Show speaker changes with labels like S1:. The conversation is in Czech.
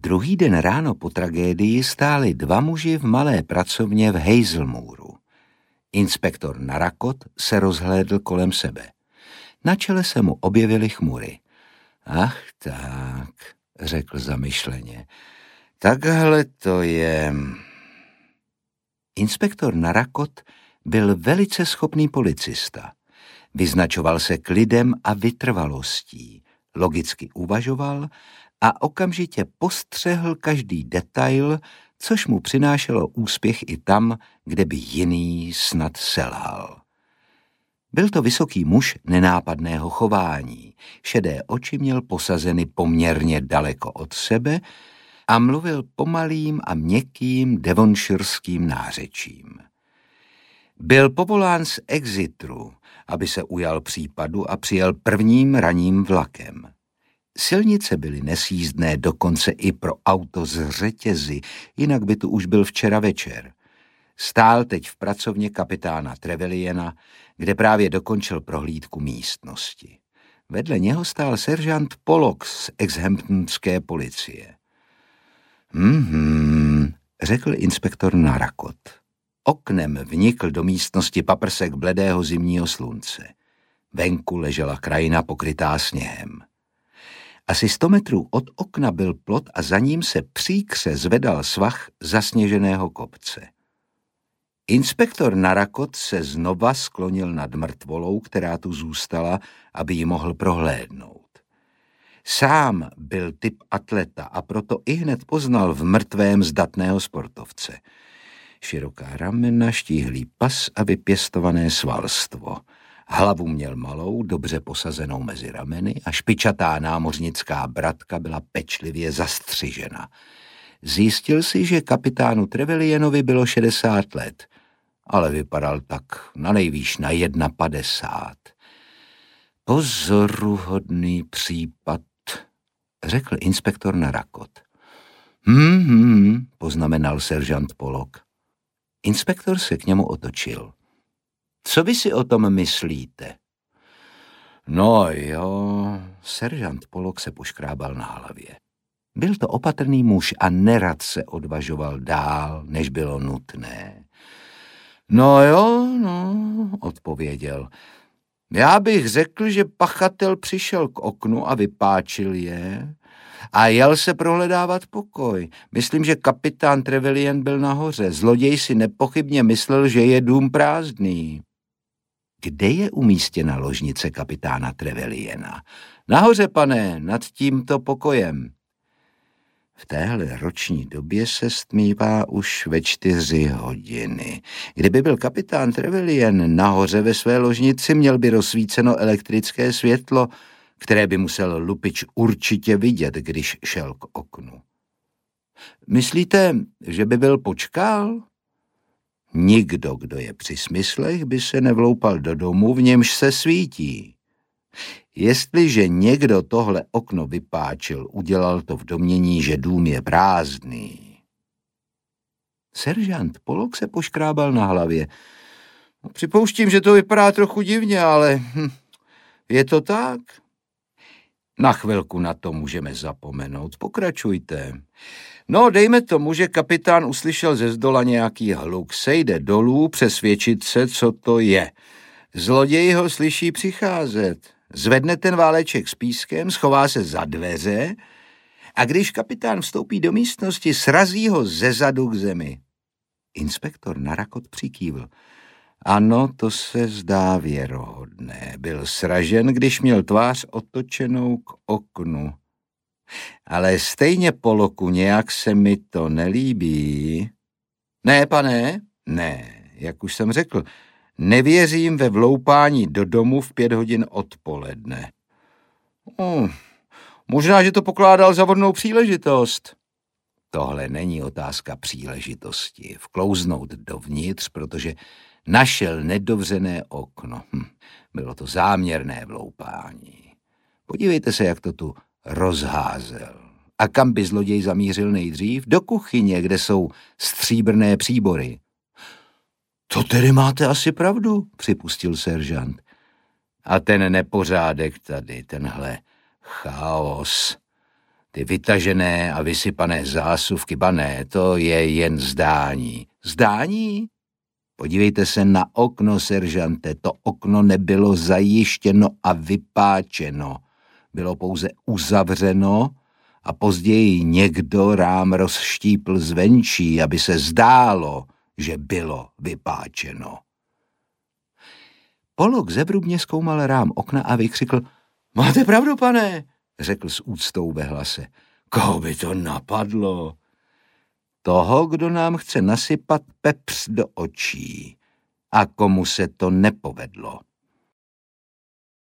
S1: Druhý den ráno po tragédii stáli dva muži v malé pracovně v Hazelmouru. Inspektor Narrakot se rozhlédl kolem sebe. Na čele se mu objevily chmury. Ach tak, řekl zamyšleně, takhle to je. Inspektor Narrakot byl velice schopný policista. Vyznačoval se klidem a vytrvalostí, logicky uvažoval a okamžitě postřehl každý detail, což mu přinášelo úspěch i tam, kde by jiný snad selhal. Byl to vysoký muž nenápadného chování, šedé oči měl posazeny poměrně daleko od sebe a mluvil pomalým a měkkým devonshireským nářečím. Byl povolán z Exeteru, aby se ujal případu a přijel prvním ranním vlakem. Silnice byly nesjízdné dokonce i pro auto z řetězy, jinak by tu už byl včera večer. Stál teď v pracovně kapitána Trevelyanna, kde právě dokončil prohlídku místnosti. Vedle něho stál seržant Pollock z Exhamptonské policie. Řekl inspektor Narrakot. Oknem vnikl do místnosti paprsek bledého zimního slunce. Venku ležela krajina pokrytá sněhem. Asi 100 metrů od okna byl plot a za ním se příkře zvedal svah zasněženého kopce. Inspektor Narrakot se znova sklonil nad mrtvolou, která tu zůstala, aby ji mohl prohlédnout. Sám byl typ atleta a proto ihned poznal v mrtvém zdatného sportovce. Široká ramena, štíhlý pas a vypěstované svalstvo. Hlavu měl malou, dobře posazenou mezi rameny a špičatá námořnická bratka byla pečlivě zastřižena. Zjistil si, že kapitánu Trevelyannovi bylo 60 let, ale vypadal tak nanejvýš na 51. Pozoruhodný případ, řekl inspektor Narrakot. Poznamenal seržant Pollock. Inspektor se k němu otočil. Co vy si o tom myslíte? No jo, seržant Pollock se poškrábal na hlavě. Byl to opatrný muž a nerad se odvažoval dál, než bylo nutné. No jo, odpověděl. Já bych řekl, že pachatel přišel k oknu a vypáčil je a jel se prohledávat pokoj. Myslím, že kapitán Trevelyan byl nahoře. Zloděj si nepochybně myslel, že je dům prázdný. Kde je umístěna ložnice kapitána Trevelyanna? Nahoře, pane, nad tímto pokojem. V téhle roční době se stmívá už ve 4 hodiny. Kdyby byl kapitán Trevelyan nahoře ve své ložnici, měl by rozsvíceno elektrické světlo, které by musel lupič určitě vidět, když šel k oknu. Myslíte, že by byl počkal? Nikdo, kdo je při smyslech, by se nevloupal do domu, v němž se svítí. Jestliže někdo tohle okno vypáčil, udělal to v domnění, že dům je prázdný. Seržant Pollock se poškrábal na hlavě. Připouštím, že to vypadá trochu divně, ale je to tak? Na chvilku na to můžeme zapomenout. Pokračujte. No, dejme tomu, že kapitán uslyšel ze zdola nějaký hluk. Sejde dolů přesvědčit se, co to je. Zloděj ho slyší přicházet. Zvedne ten váleček s pískem, schová se za dveře a když kapitán vstoupí do místnosti, srazí ho zezadu k zemi. Inspektor Narrakot přikývl. Ano, to se zdá věrohodné. Byl sražen, když měl tvář otočenou k oknu. Ale stejně, Pollocku, nějak se mi to nelíbí. Ne, pane? Ne, jak už jsem řekl, nevěřím ve vloupání do domu v 5 hodin odpoledne. Možná, že to pokládal za vhodnou příležitost. Tohle není otázka příležitosti. Vklouznout dovnitř, protože našel nedovřené okno. Bylo to záměrné vloupání. Podívejte se, jak to tu rozházel. A kam by zloděj zamířil nejdřív? Do kuchyně, kde jsou stříbrné příbory. To tedy máte asi pravdu, připustil seržant. A ten nepořádek tady, tenhle chaos. Ty vytažené a vysypané zásuvky, bané, to je jen zdání. Zdání? Podívejte se na okno, seržante, to okno nebylo zajištěno a vypáčeno. Bylo pouze uzavřeno a později někdo rám rozštípl zvenčí, aby se zdálo, že bylo vypáčeno. Pollock zevrubně zkoumal rám okna a vykřikl: Máte pravdu, pane, řekl s úctou ve hlase. Koho by to napadlo? Toho, kdo nám chce nasypat pepř do očí. A komu se to nepovedlo.